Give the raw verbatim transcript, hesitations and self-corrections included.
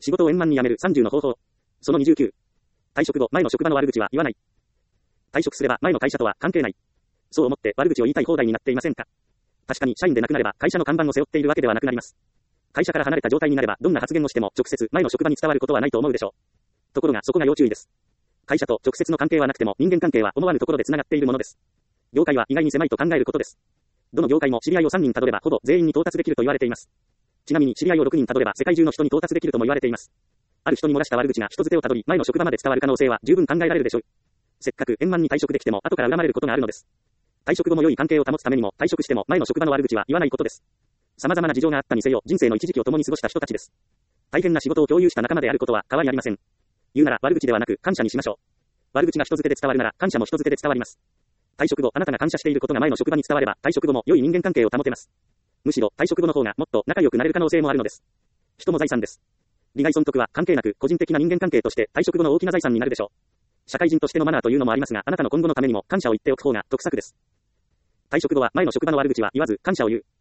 仕事を円満に辞めるさんじゅうの方法。そのにじゅうきゅう。退職後、前の職場の悪口は言わない。退職すれば前の会社とは関係ない。そう思って悪口を言いたい放題になっていませんか？確かに社員でなくなれば会社の看板を背負っているわけではなくなります。会社から離れた状態になればどんな発言をしても直接前の職場に伝わることはないと思うでしょう。ところがそこが要注意です。会社と直接の関係はなくても人間関係は思わぬところで繋がっているものです。業界は意外に狭いと考えることです。どの業界も知り合いをさんにんたどればほぼ全員に到達できると言われています。ちなみに知り合いをろくにんたどれば世界中の人に到達できるとも言われています。ある人に漏らした悪口が人づてをたどり前の職場まで伝わる可能性は十分考えられるでしょう。せっかく円満に退職できても後から恨まれることがあるのです。退職後も良い関係を保つためにも退職しても前の職場の悪口は言わないことです。様々な事情があったにせよ人生の一時期を共に過ごした人たちです。大変な仕事を共有した仲間であることは変わりありません。言うなら悪口ではなく感謝にしましょう。悪口が人づてで伝わるなら感謝も人づてで伝わります。退職後あなたが感謝していることが前の職場に伝われば退職後も良い人間関係を保てます。むしろ退職後の方がもっと仲良くなれる可能性もあるのです。人も財産です。利害損得は関係なく個人的な人間関係として退職後の大きな財産になるでしょう。社会人としてのマナーというのもありますが、あなたの今後のためにも感謝を言っておく方が得策です。退職後は前の職場の悪口は言わず感謝を言う。